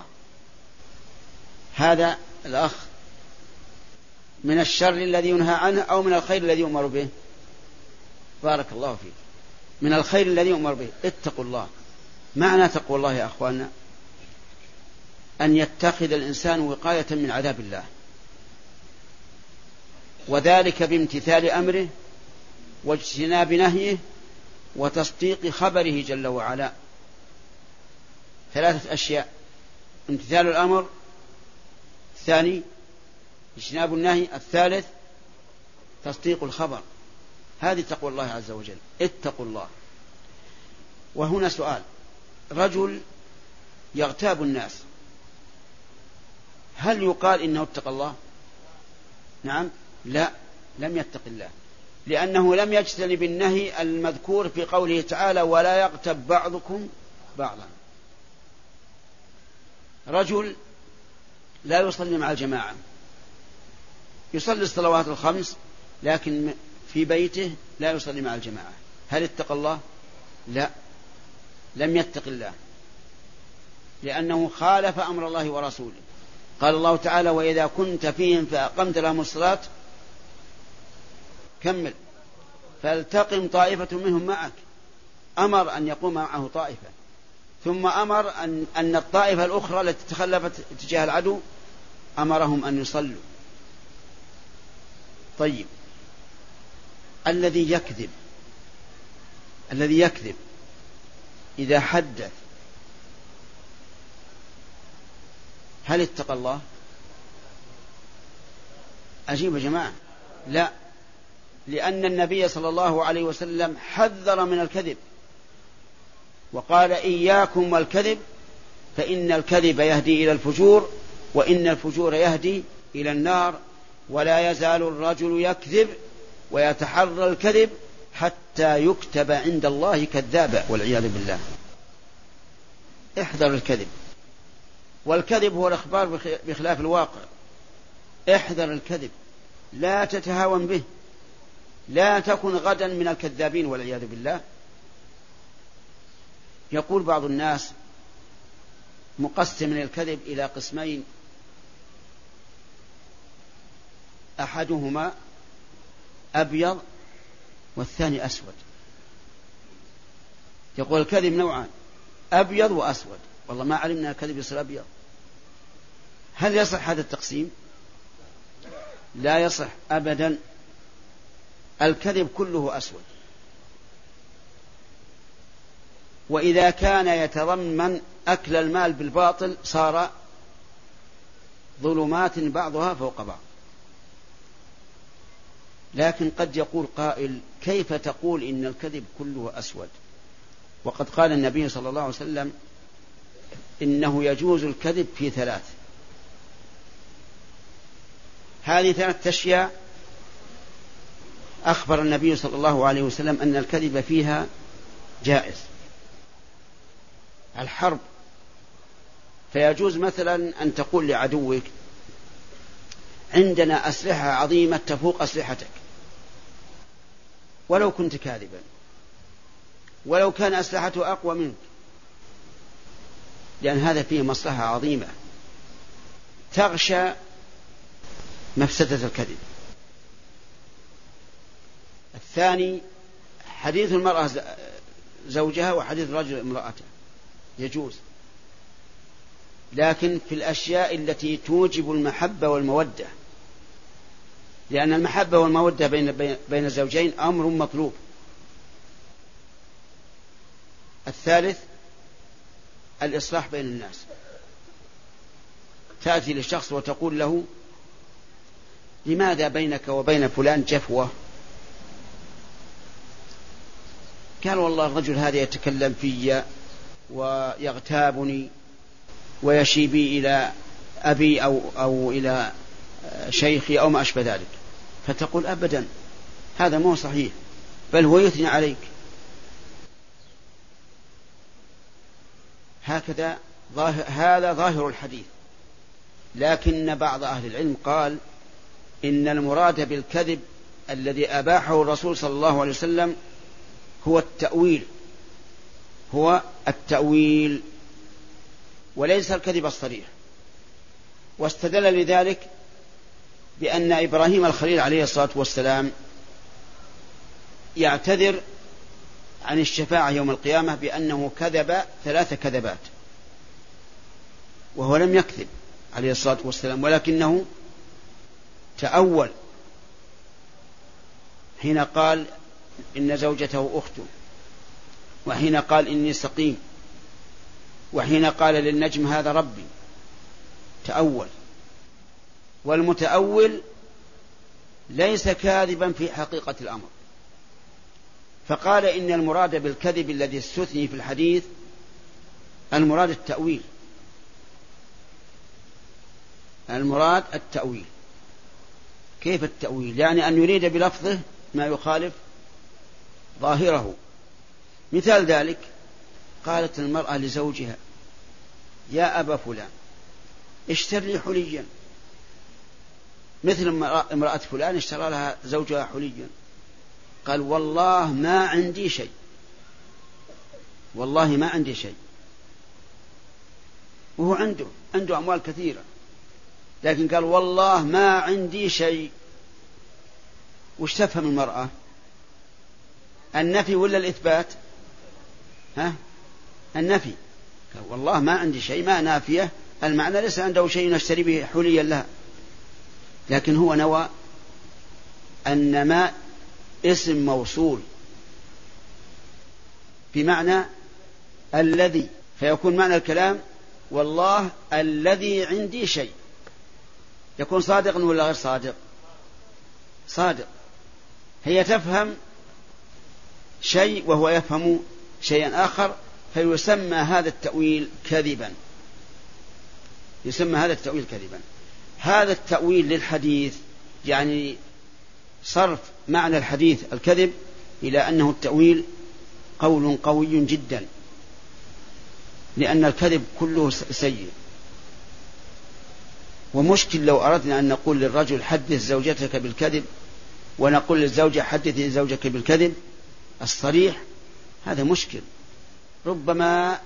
هذا الأخ من الشر الذي ينهى عنه أو من الخير الذي يؤمر به؟ بارك الله فيك، من الخير الذي يؤمر به. اتقوا الله. معنى تقوى الله يا أخواننا أن يتخذ الإنسان وقاية من عذاب الله، وذلك بامتثال أمره واجتناب نهيه وتصديق خبره جل وعلا. 3 أشياء: امتثال الأمر، الثاني اجتناب النهي، الثالث تصديق الخبر. هذه تقوى الله عز وجل. اتقوا الله. وهنا سؤال: رجل يغتاب الناس، هل يقال إنه اتقى الله؟ نعم؟ لا، لم يتق الله، لأنه لم يجتنب النهي المذكور في قوله تعالى: ولا يغتب بعضكم بعضا. رجل لا يصلي مع الجماعة، يصلي الصلوات الخمس لكن في بيته لا يصلي مع الجماعة، هل اتقى الله؟ لا، لم يتق الله، لأنه خالف أمر الله ورسوله. قال الله تعالى: وإذا كنت فيهم فأقمت لهم الصلاة كمل فلتقم طائفة منهم معك. أمر أن يقوم معه طائفة، ثم أمر أن الطائفة الأخرى التي تخلفت تجاه العدو أمرهم أن يصلوا. طيب، الذي يكذب إذا حدث هل اتقى الله؟ أجيب يا جماعة. لا، لأن النبي صلى الله عليه وسلم حذر من الكذب وقال: إياكم والكذب فإن الكذب يهدي إلى الفجور وإن الفجور يهدي إلى النار، ولا يزال الرجل يكذب ويتحرى الكذب حتى يكتب عند الله كذابا والعياذ بالله. احذر الكذب، والكذب هو الإخبار بخلاف الواقع. احذر الكذب، لا تتهاون به، لا تكن غدا من الكذابين والعياذ بالله. يقول بعض الناس مقسم الكذب إلى قسمين: أحدهما أبيض والثاني أسود. يقول الكذب نوعان: أبيض وأسود. والله ما علمنا الكذب يصير أبيض. هل يصح هذا التقسيم؟ لا يصح أبدا. الكذب كله أسود، وإذا كان يتضمن أكل المال بالباطل صار ظلمات بعضها فوق بعض. لكن قد يقول قائل: كيف تقول إن الكذب كله أسود وقد قال النبي صلى الله عليه وسلم إنه يجوز الكذب في 3. هذه 3 أشياء أخبر النبي صلى الله عليه وسلم أن الكذب فيها جائز. الحرب، فيجوز مثلا أن تقول لعدوك: عندنا أسلحة عظيمة تفوق أسلحتك، ولو كنت كاذبا، ولو كان أسلحته أقوى منك، لأن هذا فيه مصلحة عظيمة تغشى مفسدة الكذب. الثاني حديث المرأة زوجها وحديث الرجل امرأته يجوز، لكن في الأشياء التي توجب المحبة والمودة، لأن المحبة والمودة بين الزوجين أمر مطلوب. الثالث الإصلاح بين الناس، تأتي للشخص وتقول له لماذا بينك وبين فلان جفوة؟ قال والله الرجل هذا يتكلم في ويغتابني ويشي بي إلى أبي أو إلى شيخي أو ما أشبه ذلك. فتقول أبدا هذا مو صحيح، بل هو يثني عليك. هكذا هذا ظاهر الحديث. لكن بعض أهل العلم قال إن المراد بالكذب الذي أباحه الرسول صلى الله عليه وسلم هو التأويل وليس الكذب الصريح. واستدل لذلك بأن إبراهيم الخليل عليه الصلاة والسلام يعتذر عن الشفاعة يوم القيامة بأنه كذب 3 كذبات، وهو لم يكذب عليه الصلاة والسلام، ولكنه تأول حين قال إن زوجته أخته، وحين قال إني سقيم، وحين قال للنجم هذا ربي. تأول، والمتأول ليس كاذبا في حقيقة الأمر. فقال إن المراد بالكذب الذي استثني في الحديث المراد التأويل، المراد التأويل. كيف التأويل؟ يعني أن يريد بلفظه ما يخالف ظاهره. مثال ذلك قالت المرأة لزوجها يا أبا فلان اشتر لي حليا، مثل امرأة فلان اشترى لها زوجها حليا، قال والله ما عندي شيء، والله ما عندي شيء، وهو عنده أموال كثيرة، لكن قال والله ما عندي شيء. وش تفهم المرأة؟ النفي ولا الإثبات؟ النفي. قال والله ما عندي شيء، ما نافية، المعنى ليس عنده شيء نشتري به حليا لها، لكن هو نوى أن ما اسم موصول بمعنى الذي، فيكون معنى الكلام والله الذي عندي شيء. يكون صادقا ولا غير صادق؟ صادق. هي تفهم شيء وهو يفهم شيئا آخر، فيسمى هذا التأويل كذبا، يسمى هذا التأويل كذبا. هذا التأويل للحديث يعني صرف معنى الحديث الكذب إلى أنه التأويل قول قوي جدا، لأن الكذب كله سيء. ومشكل لو أردنا أن نقول للرجل حدث زوجتك بالكذب، ونقول للزوجة حدثي زوجك بالكذب الصريح، هذا مشكل، ربما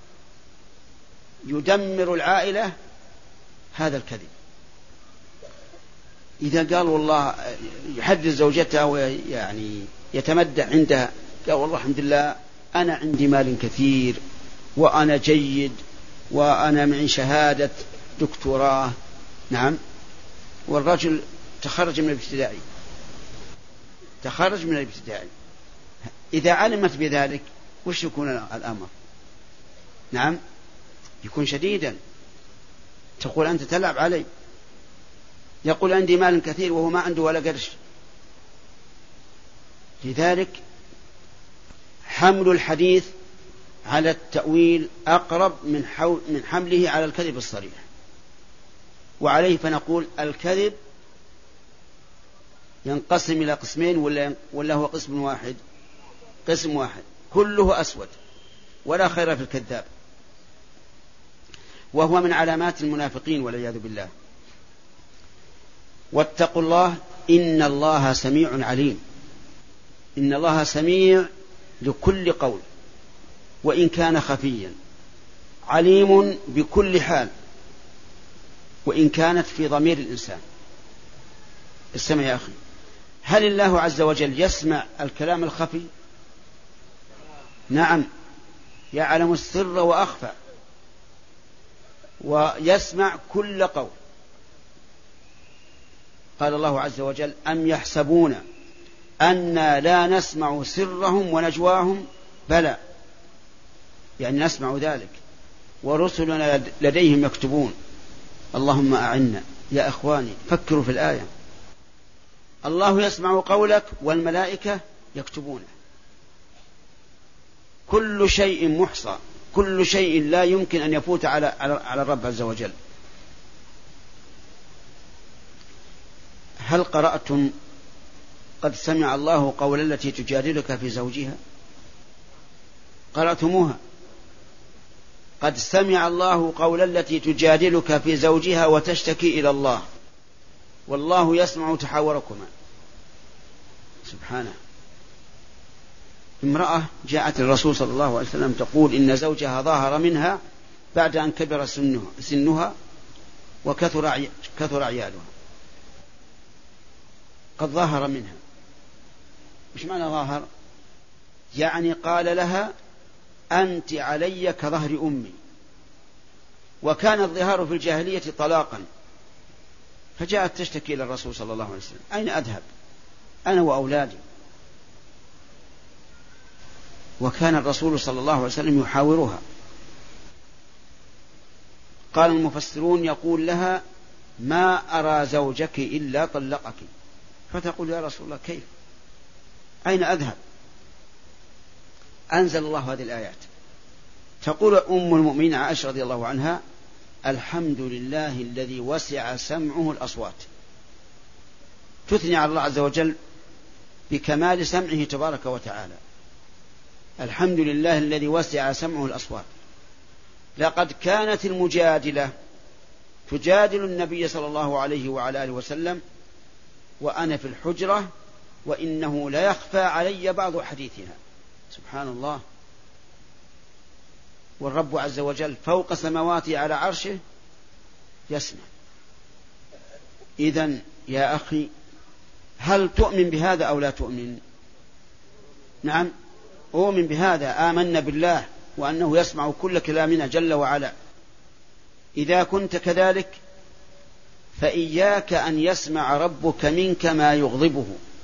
يدمر العائلة هذا الكذب. إذا قال والله يحدث زوجته ويعني يتمدح عندها، قال والله الحمد لله أنا عندي مال كثير وأنا جيد وأنا معي شهادة دكتوراه، نعم، والرجل تخرج من الابتدائي، إذا علمت بذلك وش يكون الأمر؟ نعم، يكون شديدا، تقول أنت تلعب علي. يقول عندي مال كثير وهو ما عنده ولا قرش. لذلك حمل الحديث على التأويل أقرب من حمله على الكذب الصريح. وعليه فنقول الكذب ينقسم إلى قسمين ولا هو قسم واحد؟ قسم واحد، كله أسود ولا خير في الكذاب، وهو من علامات المنافقين والعياذ بالله. واتقوا الله إن الله سميع عليم. إن الله سميع لكل قول وإن كان خفيا، عليم بكل حال وإن كانت في ضمير الإنسان. استمع يا أخي، هل الله عز وجل يسمع الكلام الخفي؟ نعم، يعلم السر وأخفى، ويسمع كل قول. قال الله عز وجل: أم يحسبون أنا لا نسمع سرهم ونجواهم؟ بلى، يعني نسمع ذلك، ورسلنا لديهم يكتبون. اللهم أعنا يا أخواني، فكروا في الآية. الله يسمع قولك والملائكة يكتبونه. كل شيء محصى، كل شيء لا يمكن أن يفوت على الرب عز وجل. هل قرأتم قد سمع الله قول التي تجادلك في زوجها؟ قرأتموها؟ قد سمع الله قول التي تجادلك في زوجها وتشتكي إلى الله والله يسمع تحاوركما. سبحانه. امرأة جاءت للرسول صلى الله عليه وسلم تقول إن زوجها ظاهر منها بعد أن كبر سنها وكثر عيالها. قد ظاهر منها. مش معنى ظاهر؟ يعني قال لها: أنت علي كظهر أمي. وكان الظهار في الجاهلية طلاقا. فجاءت تشتكي إلى الرسول صلى الله عليه وسلم: أين أذهب أنا وأولادي؟ وكان الرسول صلى الله عليه وسلم يحاورها. قال المفسرون: يقول لها: ما أرى زوجك إلا طلقك. فتقول: يا رسول الله كيف؟ أين أذهب؟ أنزل الله هذه الآيات. تقول أم المؤمنين عائشة رضي الله عنها: الحمد لله الذي وسع سمعه الأصوات. تثني على الله عز وجل بكمال سمعه تبارك وتعالى. الحمد لله الذي وسع سمعه الأصوات. لقد كانت المجادلة تجادل النبي صلى الله عليه وعلى آله وسلم وأنا في الحجرة وإنه لا يخفى علي بعض حديثها. سبحان الله. والرب عز وجل فوق سماواته على عرشه يسمع. إذن يا أخي، هل تؤمن بهذا أو لا تؤمن؟ نعم، أؤمن بهذا. آمنا بالله وأنه يسمع كل كلامنا جل وعلا. إذا كنت كذلك فإياك أن يسمع ربك منك ما يغضبه.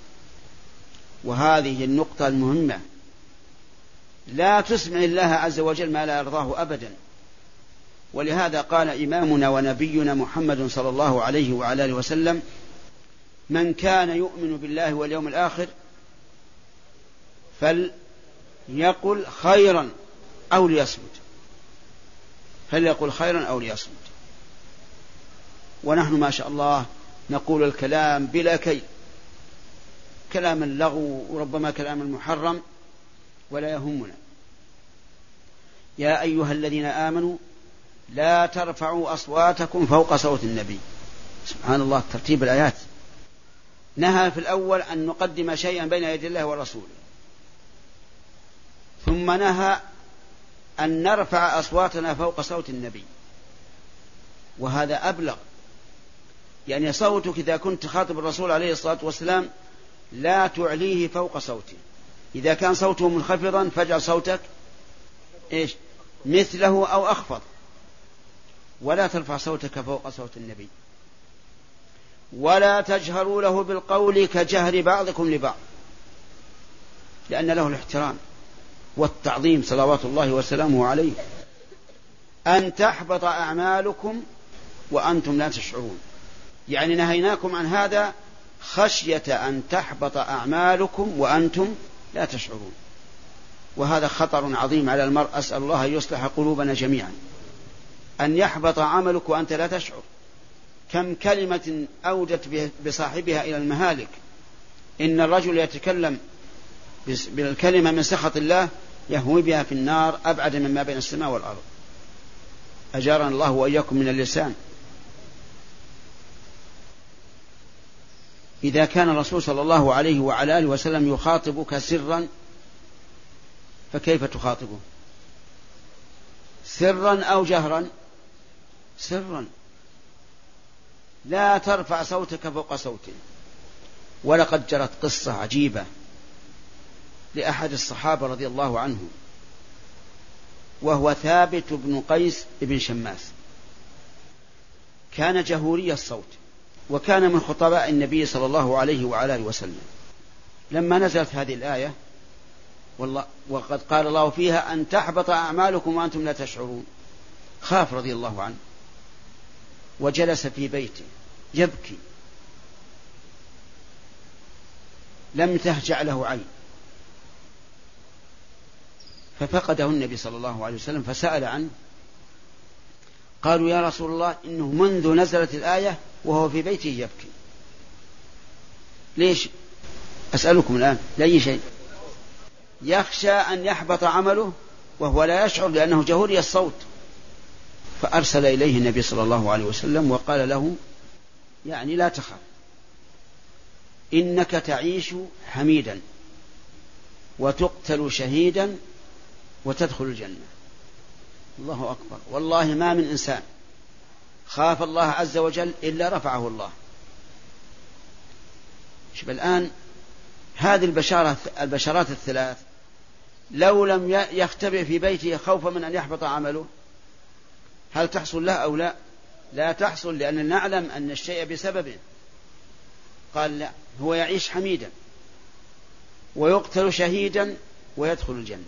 وهذه النقطة المهمة. لا تسمع الله عز وجل ما لا يرضاه أبدا. ولهذا قال إمامنا ونبينا محمد صلى الله عليه وعلى آله وسلم: من كان يؤمن بالله واليوم الآخر فليقل خيرا أو ليصمت. فليقل خيرا أو ليصمت. ونحن ما شاء الله نقول الكلام بلا كي، كلام اللغو وربما كلام المحرم، ولا يهمنا. يا أيها الذين آمنوا لا ترفعوا أصواتكم فوق صوت النبي. سبحان الله، ترتيب الآيات. نهى في الأول أن نقدم شيئا بين يدي الله ورسوله، ثم نهى أن نرفع أصواتنا فوق صوت النبي، وهذا أبلغ. يعني صوتك إذا كنت خاطب الرسول عليه الصلاة والسلام لا تعليه فوق صوته. إذا كان صوته منخفضا فاجعل صوتك إيش؟ مثله أو أخفض، ولا ترفع صوتك فوق صوت النبي. ولا تجهروا له بالقول كجهر بعضكم لبعض، لأن له الاحترام والتعظيم صلوات الله وسلامه عليه. أن تحبط أعمالكم وأنتم لا تشعرون. يعني نهيناكم عن هذا خشية أن تحبط أعمالكم وأنتم لا تشعرون. وهذا خطر عظيم على المرء. أسأل الله أن يصلح قلوبنا جميعا. أن يحبط عملك وأنت لا تشعر. كم كلمة أودت بصاحبها إلى المهالك. إن الرجل يتكلم بالكلمة من سخط الله يهوي بها في النار أبعد مما بين السماء والأرض. أجارنا الله وإياكم من اللسان. إذا كان الرسول صلى الله عليه وعلى آله وسلم يخاطبك سرا فكيف تخاطبه؟ سرا أو جهرا؟ سرا، لا ترفع صوتك فوق صوته. ولقد جرت قصة عجيبة لأحد الصحابة رضي الله عنه، وهو ثابت بن قيس بن شماس. كان جهوري الصوت، وكان من خطباء النبي صلى الله عليه وعلى آله وسلم. لما نزلت هذه الآية وقد قال الله فيها أن تحبط أعمالكم وأنتم لا تشعرون، خاف رضي الله عنه وجلس في بيته يبكي، لم تهجع له عين. ففقده النبي صلى الله عليه وسلم فسأل عنه، قالوا يا رسول الله إنه منذ نزلت الآية وهو في بيته يبكي. ليش؟ أسألكم الآن لأي شيء؟ يخشى أن يحبط عمله وهو لا يشعر لأنه جهوري الصوت. فأرسل إليه النبي صلى الله عليه وسلم وقال له يعني لا تخف، إنك تعيش حميدا وتقتل شهيدا وتدخل الجنة. الله أكبر، والله ما من إنسان خاف الله عز وجل إلا رفعه الله. شوف الآن هذه البشارات الثلاث لو لم يختبئ في بيته خوفا من أن يحبط عمله هل تحصل له أو لا؟ لا تحصل، لأن نعلم أن الشيء بسببه. قال لا، هو يعيش حميدا ويقتل شهيدا ويدخل الجنة.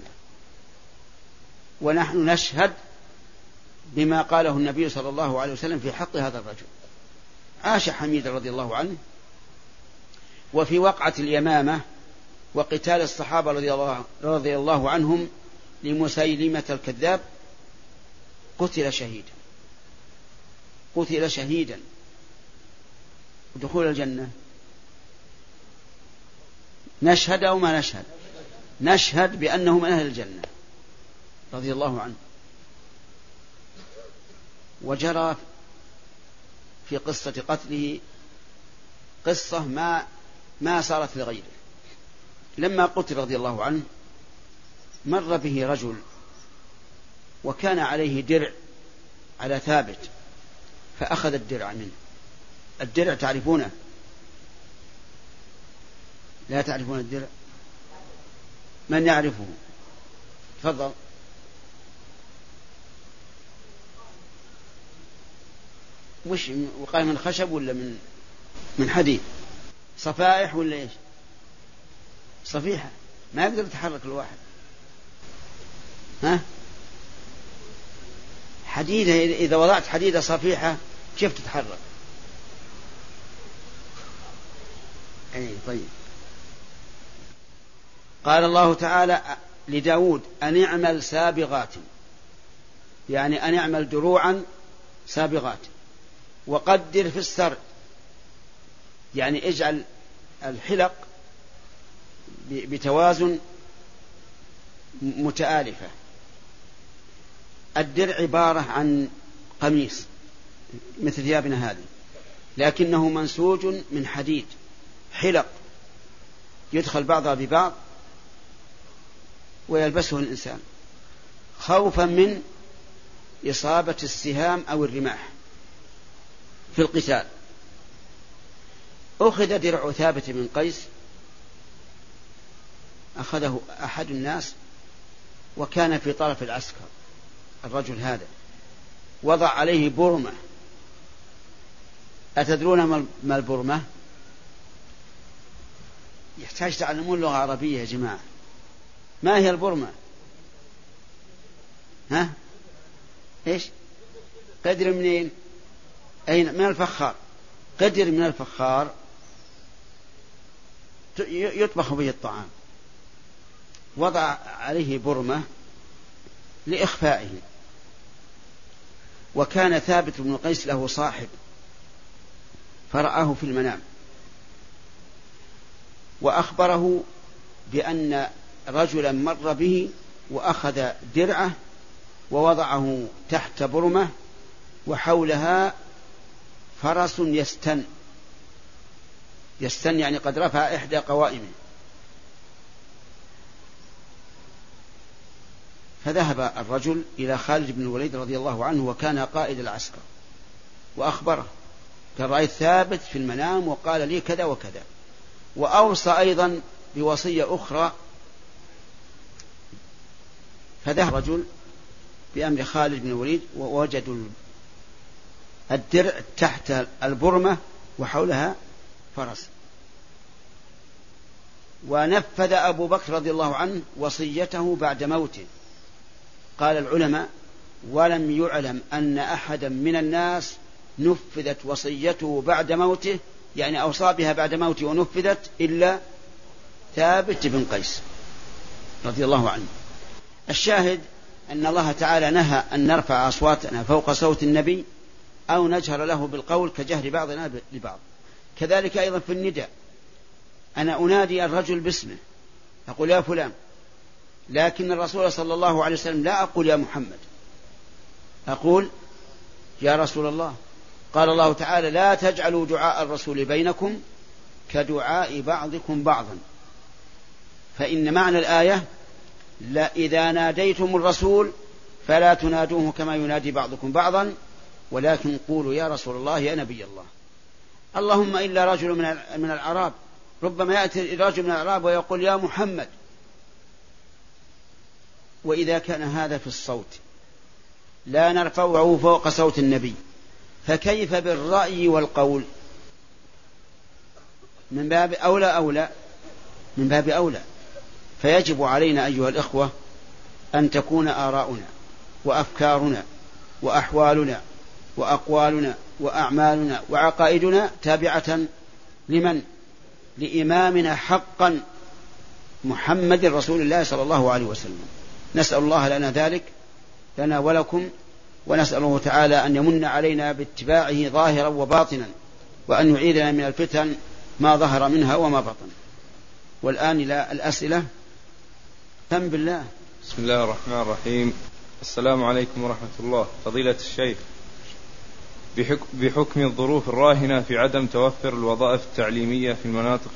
ونحن نشهد بما قاله النبي صلى الله عليه وسلم في حق هذا الرجل. عاش حميدا رضي الله عنه. وفي وقعة اليمامة وقتال الصحابة رضي الله عنهم لمسيلمة الكذاب قتل شهيدا ودخول الجنة. نشهد أو ما نشهد؟ نشهد بأنه من أهل الجنة رضي الله عنه. وجرى في قصة قتله قصة ما صارت لغيره. لما قتل رضي الله عنه مر به رجل وكان عليه درع على ثابت، فأخذ الدرع منه. الدرع تعرفونه؟ لا تعرفون الدرع؟ من يعرفه؟ تفضل. مش وقاية من خشب ولا من حديد؟ صفائح ولا ايش؟ صفيحة ما يقدر يتحرك الواحد. ها؟ حديدة، إذا وضعت حديدة صفيحة كيف تتحرك؟ أي طيب. قال الله تعالى لداود أن اعمل سابغات، يعني أن اعمل دروعا سابغات، وقدر في السرد، يعني اجعل الحلق بتوازن متآلفة. الدرع عبارة عن قميص مثل ثيابنا هذه، لكنه منسوج من حديد، حلق يدخل بعضها ببعض ويلبسه الإنسان خوفا من إصابة السهام أو الرماح في القتال. أخذ درع ثابت بن قيس، أخذه أحد الناس وكان في طرف العسكر. الرجل هذا وضع عليه برمة. أتدرون ما البرمة؟ يحتاج تعلمون لغة عربية يا جماعة. ما هي البرمة؟ ها؟ إيش؟ قدر منين؟ أين؟ من الفخار. قدر من الفخار يطبخ به الطعام. وضع عليه برمة لإخفائه. وكان ثابت بن قيس له صاحب فرآه في المنام وأخبره بأن رجلا مر به وأخذ درعه ووضعه تحت برمة وحولها فرس يستن يستن يعني قد رفع إحدى قوائمه. فذهب الرجل إلى خالد بن الوليد رضي الله عنه وكان قائد العسكر وأخبره، قال رأيت ثابت في المنام وقال لي كذا وكذا، وأوصى أيضا بوصية أخرى. فذهب الرجل بأمر خالد بن الوليد ووجدوا الدرع تحت البرمة وحولها فرس. ونفذ أبو بكر رضي الله عنه وصيته بعد موته. قال العلماء: ولم يعلم أن أحدا من الناس نفذت وصيته بعد موته، يعني أوصى بها بعد موته ونفذت، إلا ثابت بن قيس رضي الله عنه. الشاهد أن الله تعالى نهى أن نرفع أصواتنا فوق صوت النبي أو نجهر له بالقول كجهر بعضنا لبعض. كذلك أيضا في النداء، أنا أنادي الرجل باسمه، أقول يا فلان، لكن الرسول صلى الله عليه وسلم لا أقول يا محمد، أقول يا رسول الله. قال الله تعالى: لا تجعلوا دعاء الرسول بينكم كدعاء بعضكم بعضا. فإن معنى الآية: لا إذا ناديتم الرسول فلا تنادوه كما ينادي بعضكم بعضا، ولكن قولوا يا رسول الله يا نبي الله. اللهم إلا رجل من الأعراب، ربما يأتي رجل من الأعراب ويقول يا محمد. وإذا كان هذا في الصوت لا نرفعه فوق صوت النبي، فكيف بالرأي والقول؟ من باب أولى من باب أولى. فيجب علينا أيها الإخوة أن تكون آراؤنا وأفكارنا وأحوالنا وأقوالنا وأعمالنا وعقائدنا تابعة لمن؟ لإمامنا حقا، محمد رسول الله صلى الله عليه وسلم. نسأل الله لنا ذلك، لنا ولكم، ونسأله تعالى أن يمن علينا باتباعه ظاهرا وباطنا، وأن يعيذنا من الفتن ما ظهر منها وما بطن. والآن إلى الأسئلة. ثم بالله. بسم الله الرحمن الرحيم. السلام عليكم ورحمة الله. فضيلة الشيخ، بحكم الظروف الراهنة في عدم توفر الوظائف التعليمية في المناطق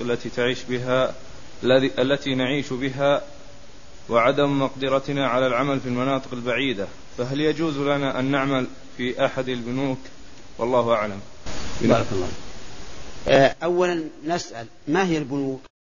التي نعيش بها، وعدم مقدرتنا على العمل في المناطق البعيدة، فهل يجوز لنا أن نعمل في أحد البنوك؟ والله أعلم. بارك الله. أولا نسأل: ما هي البنوك؟